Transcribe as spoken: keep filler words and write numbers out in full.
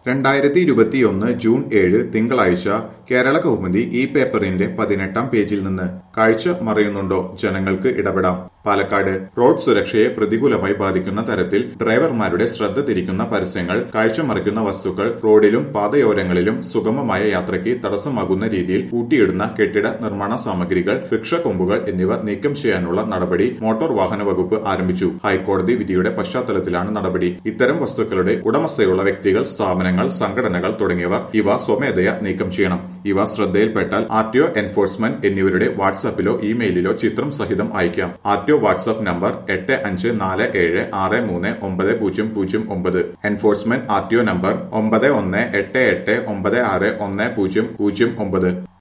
രണ്ടായിരത്തി ഇരുപത്തിയൊന്ന് ജൂൺ ഏഴ് തിങ്കളാഴ്ച കേരള കൗമുദി ഈ പേപ്പറിന്റെ പതിനെട്ടാം പേജിൽ നിന്ന് കാഴ്ച മറയുന്നുണ്ടോ ജനങ്ങൾക്ക് ഇടപെടാം. പാലക്കാട് റോഡ് സുരക്ഷയെ പ്രതികൂലമായി ബാധിക്കുന്ന തരത്തിൽ ഡ്രൈവർമാരുടെ ശ്രദ്ധ തിരിക്കുന്ന പരസ്യങ്ങൾ, കാഴ്ച മറിക്കുന്ന വസ്തുക്കൾ, റോഡിലും പാതയോരങ്ങളിലും സുഗമമായ യാത്രയ്ക്ക് തടസ്സമാകുന്ന രീതിയിൽ കൂട്ടിയിടുന്ന കെട്ടിട നിർമ്മാണ സാമഗ്രികൾ, വൃക്ഷക്കൊമ്പുകൾ എന്നിവ നീക്കം ചെയ്യാനുള്ള നടപടി മോട്ടോർ വാഹന വകുപ്പ് ആരംഭിച്ചു. ഹൈക്കോടതി വിധിയുടെ പശ്ചാത്തലത്തിലാണ് നടപടി. ഇത്തരം വസ്തുക്കളുടെ ഉടമസ്ഥയുള്ള വ്യക്തികൾ, സ്ഥാപനങ്ങൾ, സംഘടനകൾ തുടങ്ങിയവർ ഇവ സ്വമേധയാ നീക്കം ചെയ്യണം. ഇവ ശ്രദ്ധയിൽപ്പെട്ടാൽ ആർ ടി ഒ എൻഫോഴ്സ്മെന്റ് എന്നിവരുടെ വാട്സാപ്പിലോ ഇമെയിലിലോ ചിത്രം സഹിതം അയക്കാം. R T O WhatsApp number എട്ട് അഞ്ച് നാല് ഏഴ് ആറ് മൂന്ന് ഒമ്പത് പൂജ്യം പൂജ്യം ഒമ്പത്. Enforcement R T O number ഒമ്പത് ഒന്ന് എട്ട് എട്ട് ഒമ്പത് ആറ് ഒന്ന് പൂജ്യം പൂജ്യം ഒമ്പത്.